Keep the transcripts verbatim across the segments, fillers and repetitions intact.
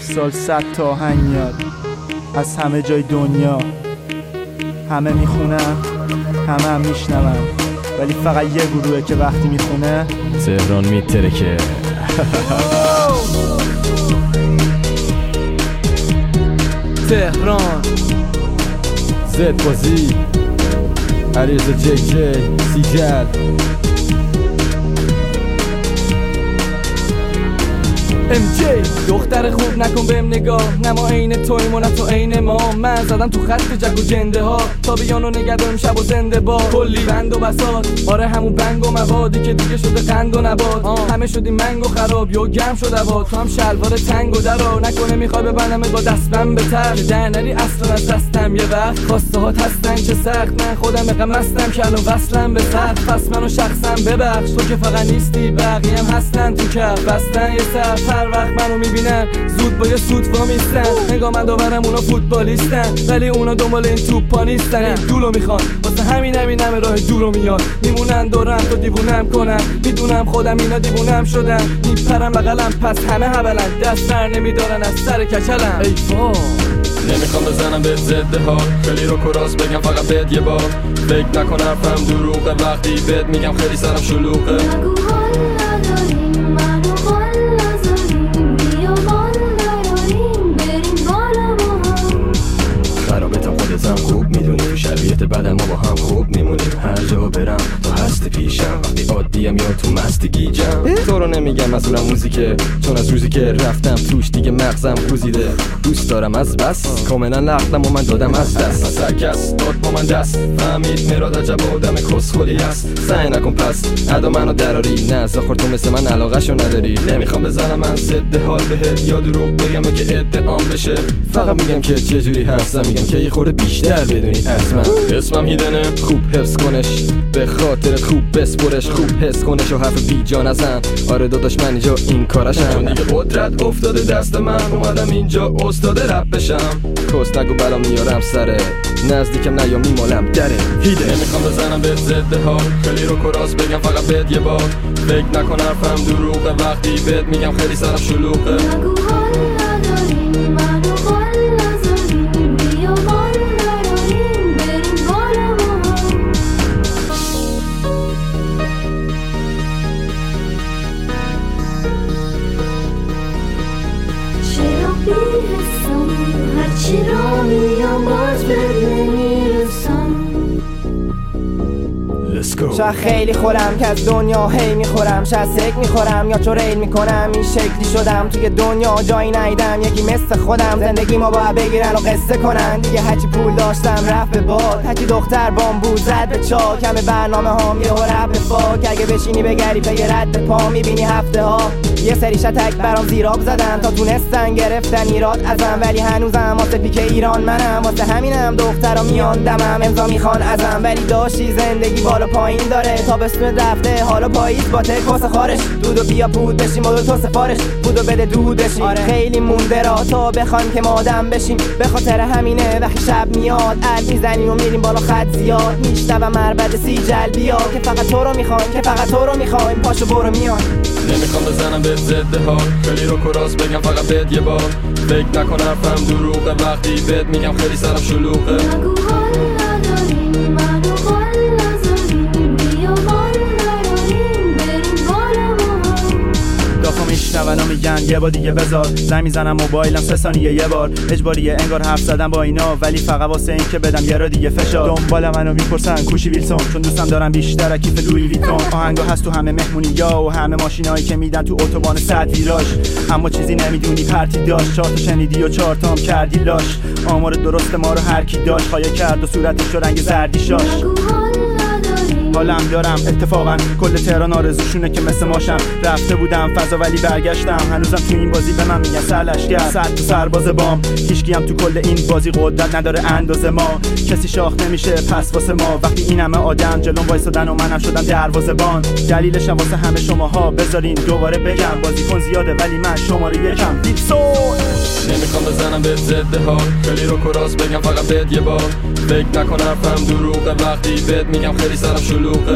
سال صد تا آهنگ میاد از همه جای دنیا، همه میخونن همه هم میشنون، ولی فقط یه گروهه که وقتی میخونه تهران میترکه. تهران زد بازی علیرضا جی جی سیجل ام جی دختر خوب نکن بهم نگاه، نه ما عین تویم و نه تو عین ما. من زدم تو خط جک و جنده ها تا بیانو نگه داریم شب و زنده با کلی بند و بساط. آره همون بنگ و موادی که دیگه شده قند و نبات، همه شدیم منگ و خراب یا گرم شده هوا. تو هم شلوار تنگ و درا نکنه میخوای ببندمت با دستم به تر در نری اصلا از دستم. یه وقت خواسته هات هستن چه سخت، من خودم اقا مستم که الان وصلم به سخت. پس منو شخصم ببخش تو که فقط نیستی، بقیه هم هستن تو کف بستن یه سر. هر وقت منو میبینن زود با یه سوت وامیستن، نگاه من داورم اونا فوتبالیستن ولی اونا دنبال این توپا نیستن. این دولو میخوان واسه همین همین همه راه دورو میاد، میمونن دورم تو دیوونم کنن. میدونم خودم اینا دیوونم شدن، میپرم بغلم پس همه هبلن، دست سر نمیدارن از سر کچلم. ای وای نمیخوام بزنم به ضد ها، خیلی رو کراس بگم فقط بهت یه بار. فکر نکن حرفم دروغه وقتی بهت میگم خیلی سرم شلوغه. خودتم خوب میدونی تو شرایط بعد ما با هم خوب میمونیم. هر جا برم تو هستی پیشم، وقتی عادیم یا تو مستی گیجم. تو رو نمیگم مسئولم موزیکه، چون از روزی که رفتم توش دیگه مغزم گوزیده. دوست دارم از بس کاملا نقدم و من دادم از دست. از هر کس داد با من دست، فهمید مراد عجب آدم کسخلی است. سعی نکن پس ادا منو دراری، نه زخور تو مثل من علاقه‌شو نداری. نمیخوام بزنم من ضد حال بهت یا دروغ بگم که ادعام بشه. فقط میگم که چجوری هستم، میگم که یه خورده بیشتر بدونی از من. اسمم هیدنه خوب حفظ کنش، به خاطر خوب بسپرش، خوب حس کنش و حرف بی جا نزن. آره داداش من اینجا این کارشم، چون دیگه قدرت افتاده دست من، اومدم اینجا استاد رپ بشم. کس نگو بلا میارم سره، نزدیکم نیا میمالم دره. هیده نمیخوام بزنم به ضد ها، خیلی رو کراس بگم فقط بهت یه بار. فکر نکن حرفم دروغه وقتی بهت میگم خیلی سرم شلوغه. هرچی را میام باز بد نمیرسم. شاید خیلی خورم که از دنیا هی میخورم، شاید سک میخورم یا چوریل میکنم. این شکلی شدم توی دنیا جایی نیدم، یکی مثل خودم زندگی ما باید بگیرن و قصه کنن. دیگه هرچی پول داشتم رفت به باد، هرچی دختر بامبو زد به چاک. همه برنامه هام یه رپ به فاک، اگه بشینی بگری پی رد پا میبینی هفته ها یه سری شتک برام زیراب زدن تا تونستن گرفتن ایراد ازم. ولی هنوزم واسه پیک ایران منم، واسه همینم دخترا میان دمم امضا میخوان ازم. ولی داشتی زندگی بالا پایین داره، تابستون رفته حالا پاییز با تکاس خارش. دودو بیا پود بشیم و تو سفارش بودو بده دود بشیم. آره خیلی مونده را تا بخوان که ما آدم بشیم، به خاطر همینه وقتی شب میاد ال میزنیم و میریم بالا خط زیاد. میشنوم مربد سیجل بیا که فقط تو رو میخوان، که فقط تو رو میخوایم پاشو برو میان. نمیخوام بزنم به ضد ها، خیلی رو کراس بگم فقط بهت یه بار. فکر نکن حرفم دروغه وقتی بهت میگم خیلی سرم شلوغه. میشنون و میگن یه بار دیگه بذار. زنگ میزنم موبایلم سه ثانیه یه بار، اجباریه انگار حرف زدم با اینا، ولی فقط واسه این که بدم یه را دیگه فشار. دنبال منو میپرسن کوشی ویلسون، چون دوستم دارم بیشتر کیف لویی ویتون. آهنگا هست تو همه مهمونی‌ها و همه ماشینایی که میدن تو اتوبان صد ویراژ. اما چیزی نمیدونی پرتی داشت، چهار تا شنیدی و چهار تا هم کردی لاش. آمار درست ما رو هر کی داشت، خایه کرد و صورتش رو رنگ زردی شاش. حالم دارم اتفاقا کل تهران آرزوشونه که مثل ماشم. رفته بودم فضا ولی برگشتم، هنوزم تو این بازی به من میگن سرلشگر. صد تا سرباز بام، هیچکی هم تو کل این بازی قدرت نداره اندازه ما. کسی شاخ نمیشه پس واسه ما، وقتی این همه آدم جلوم وایسادن و منم شدم دروازه‌بان. دلیلش هم واسه همه شماها، بذارین دوباره بگم بازیکن زیاده ولی من شماره یکم. دیپسون نمیخوام بزنم به ضد ها، خیلی رو کراس بگم فقط بهت یه بار. فکر نکن حرفم دروغه وقتی بهت میگم خیلی سرم شلوغه.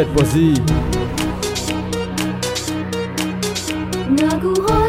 اسکلت بازی نگوها